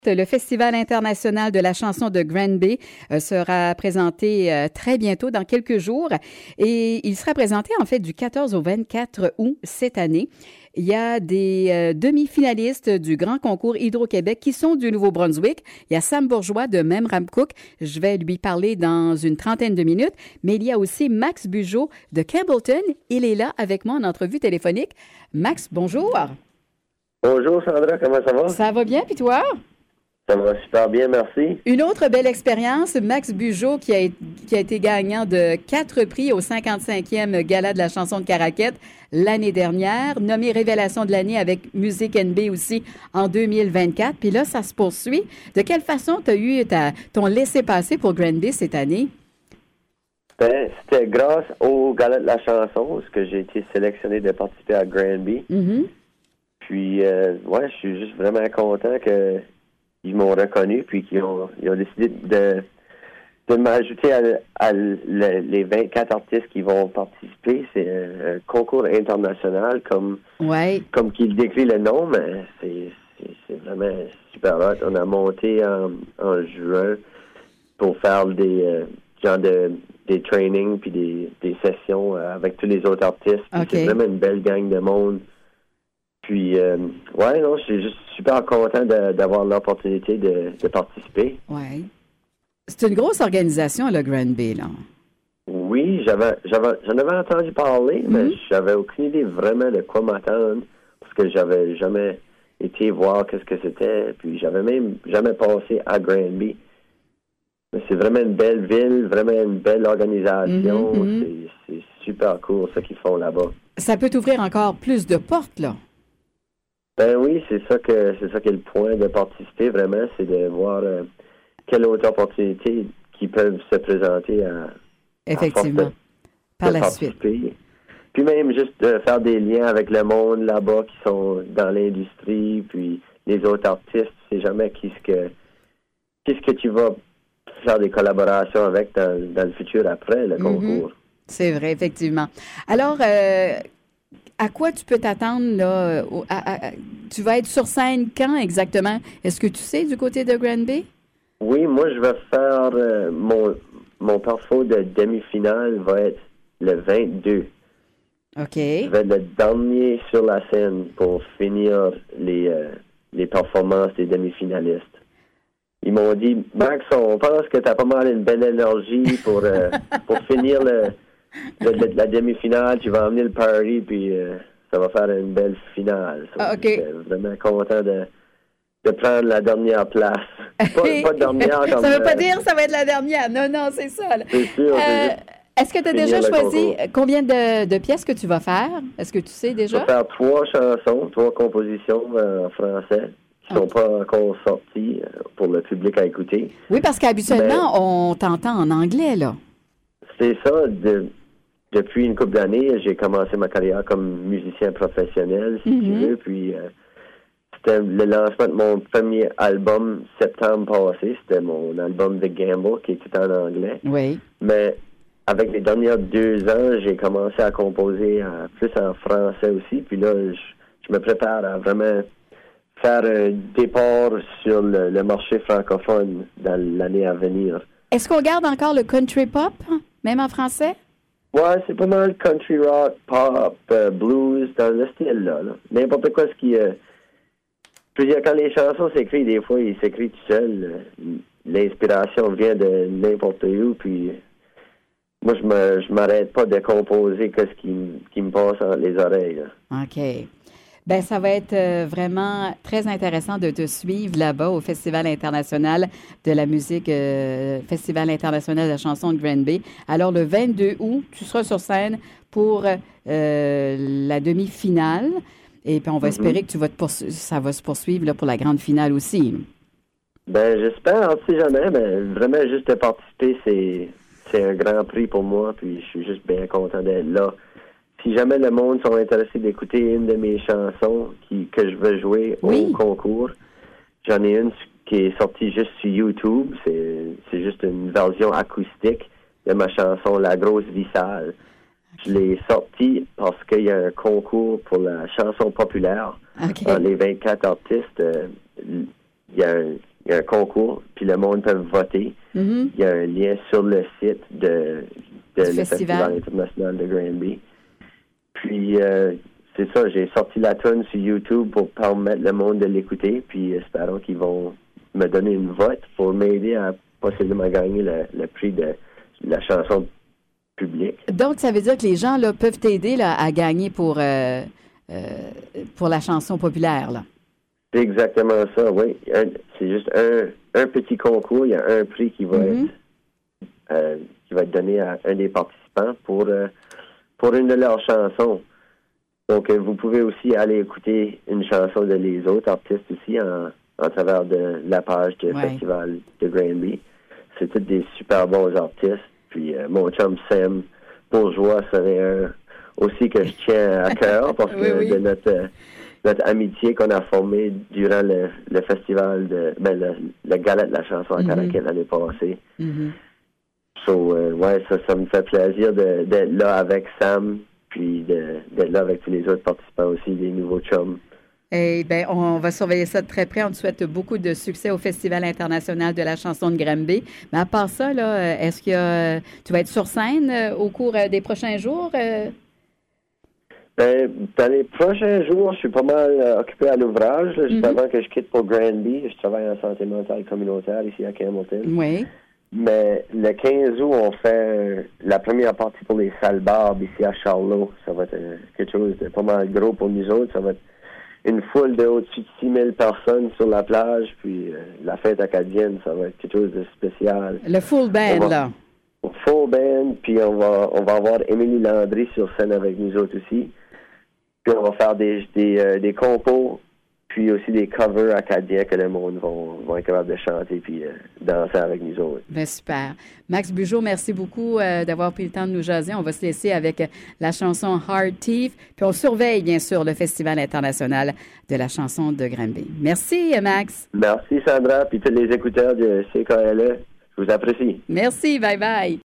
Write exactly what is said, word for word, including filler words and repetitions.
Le Festival international de la chanson de Granby euh, sera présenté euh, très bientôt, dans quelques jours, et il sera présenté en fait du quatorze au vingt-quatre août cette année. Il y a des euh, demi-finalistes du Grand Concours Hydro-Québec qui sont du Nouveau-Brunswick. Il y a Sam Bourgeois de Memramcook. Je vais lui parler dans une trentaine de minutes. Mais il y a aussi Max Bugeaud de Campbellton. Il est là avec moi en entrevue téléphonique. Max, bonjour. Bonjour Sandra, comment ça va? Ça va bien, puis toi? Ça va super bien, merci. Une autre belle expérience, Max Bugeaud qui a, qui a été gagnant de quatre prix au cinquante-cinquième Gala de la chanson de Caraquette l'année dernière, nommé Révélation de l'année avec Musique N B aussi en deux mille vingt-quatre. Puis là, ça se poursuit. De quelle façon tu as eu ta, ton laissez-passer pour Granby cette année? Ben, c'était grâce au Gala de la chanson que j'ai été sélectionné de participer à Granby. Mm-hmm. Puis, euh, ouais, je suis juste vraiment content que ils m'ont reconnu, puis qu'ils ont, ils ont décidé de, de m'ajouter à, à le, les vingt-quatre artistes qui vont participer. C'est un, un concours international, comme ouais. comme qu'il décrit le nom, mais c'est, c'est, c'est vraiment super hot. On a monté en, en juin pour faire des euh, genre de des trainings puis des, des sessions euh, avec tous les autres artistes. Okay. C'est vraiment une belle gang de monde. Puis, euh, ouais, non, je suis juste super content de, d'avoir l'opportunité de, de participer. Oui. C'est une grosse organisation, le Granby, là. Oui, j'avais, j'avais, j'en avais entendu parler, mm-hmm. mais j'avais aucune idée vraiment de quoi m'attendre, parce que j'avais jamais été voir qu'est-ce que c'était, puis j'avais même jamais passé à Granby. Mais c'est vraiment une belle ville, vraiment une belle organisation. Mm-hmm. C'est, c'est super cool, ce qu'ils font là-bas. Ça peut t'ouvrir encore plus de portes, là. Ben oui, c'est ça que c'est ça qui est le point de participer vraiment, c'est de voir euh, quelle autre opportunité qui peuvent se présenter à effectivement à par la suite. Puis même juste de faire des liens avec le monde là-bas qui sont dans l'industrie, puis les autres artistes, tu sais jamais qui ce que qu'est-ce que tu vas faire des collaborations avec dans, dans le futur après le concours. Mm-hmm. C'est vrai, effectivement. Alors euh, à quoi tu peux t'attendre, là? À, à, à, tu vas être sur scène quand exactement? Est-ce que tu sais du côté de Granby? Oui, moi, je vais faire euh, mon, mon parcours de demi-finale va être le vingt-deux. OK. Je vais être le dernier sur la scène pour finir les, euh, les performances des demi-finalistes. Ils m'ont dit, Max, on pense que tu as pas mal une belle énergie pour, euh, pour finir le... De, de, de la demi-finale, tu vas emmener le party, puis euh, ça va faire une belle finale. So, ah, OK. Je suis vraiment content de, de prendre la dernière place. Pas, pas dernière comme... Ça ne veut pas euh, dire que ça va être la dernière. Non, non, c'est ça. Là. C'est sûr. Euh, c'est est-ce que tu as déjà choisi combien de, de pièces que tu vas faire? Est-ce que tu sais déjà? Je vais faire trois chansons, trois compositions euh, en français qui ne sont okay. pas encore sorties euh, pour le public à écouter. Oui, parce qu'habituellement, Mais, on t'entend en anglais, là. C'est ça. De, Depuis une couple d'années, j'ai commencé ma carrière comme musicien professionnel, si mm-hmm. tu veux. Puis, euh, c'était le lancement de mon premier album septembre passé. C'était mon album The Gamble, qui était en anglais. Oui. Mais avec les dernières deux ans, j'ai commencé à composer euh, plus en français aussi. Puis là, je, je me prépare à vraiment faire un départ sur le, le marché francophone dans l'année à venir. Est-ce qu'on garde encore le country pop, même en français? Ouais, c'est pas mal country rock, pop, euh, blues, dans le style-là. Là. N'importe quoi ce qui... Euh... Je veux dire, quand les chansons s'écrivent, des fois, ils s'écrivent tout seuls. L'inspiration vient de n'importe où, puis moi, je me je m'arrête pas de composer que ce qui, qui me passe entre les oreilles. Là. OK. Ben ça va être euh, vraiment très intéressant de te suivre là-bas au Festival international de la musique, euh, Festival international de la chanson de Granby. Alors, le vingt-deux août, tu seras sur scène pour euh, la demi-finale. Et puis, on va mm-hmm. espérer que tu vas te poursu- ça va se poursuivre là, pour la grande finale aussi. Ben j'espère, on ne sait jamais, mais vraiment, juste de participer, c'est, c'est un grand prix pour moi. Puis, je suis juste bien content d'être là. Si jamais le monde sont intéressés d'écouter une de mes chansons qui, que je veux jouer oui. au concours, j'en ai une qui est sortie juste sur YouTube. C'est, c'est juste une version acoustique de ma chanson La Grosse Vie Sale. Je l'ai sortie parce qu'il y a un concours pour la chanson populaire. Okay. Dans les vingt-quatre artistes, euh, il y a un, il y a un concours, puis le monde peut voter. Mm-hmm. Il y a un lien sur le site de, de le festival. Festival international de Granby. Puis, euh, c'est ça, j'ai sorti la tune sur YouTube pour permettre le monde de l'écouter, puis espérons qu'ils vont me donner une vote pour m'aider à possiblement gagner le, le prix de la chanson publique. Donc, ça veut dire que les gens là, peuvent t'aider là, à gagner pour, euh, euh, pour la chanson populaire, là. C'est exactement ça, oui. Un, c'est juste un, un petit concours. Il y a un prix qui va mm-hmm. être euh, qui va être donné à un des participants pour euh, pour une de leurs chansons. Donc, euh, vous pouvez aussi aller écouter une chanson de les autres artistes aussi en, en travers de la page du ouais. Festival de Granby. C'est tous des super bons artistes. Puis euh, mon chum Sam Bourgeois serait un aussi que je tiens à cœur parce oui, que oui. de notre euh, notre amitié qu'on a formée durant le, le festival de ben le, le gala de la chanson à Caraquet mm-hmm. l'année passée. Mm-hmm. So euh, ouais, ça, ça me fait plaisir de, d'être là avec Sam, puis de, d'être là avec tous les autres participants aussi, les nouveaux chums. Eh bien, on va surveiller ça de très près. On te souhaite beaucoup de succès au Festival international de la chanson de Granby. Mais à part ça, là, est-ce que tu vas être sur scène au cours des prochains jours? Ben, dans les prochains jours, je suis pas mal euh, occupé à l'ouvrage. Juste mm-hmm. avant que je quitte pour Granby, je travaille en santé mentale communautaire ici à Hamilton. Oui. Mais le quinze août, on fait la première partie pour les salles barbes ici à Charlot. Ça va être euh, quelque chose de pas mal gros pour nous autres. Ça va être une foule de au-dessus de six mille personnes sur la plage. Puis euh, la fête acadienne, ça va être quelque chose de spécial. Le full band, va, là. Full band, puis on va on va avoir Émilie Landry sur scène avec nous autres aussi. Puis on va faire des des, euh, des compos, puis aussi des covers acadiens que le monde vont, vont être capable de chanter puis euh, danser avec nous autres. Bien, super. Max Bugeaud, merci beaucoup euh, d'avoir pris le temps de nous jaser. On va se laisser avec la chanson Hard Thief, puis on surveille bien sûr le Festival international de la chanson de Granby. Merci, Max. Merci, Sandra, puis tous les écouteurs de C K L E. Je vous apprécie. Merci, bye-bye.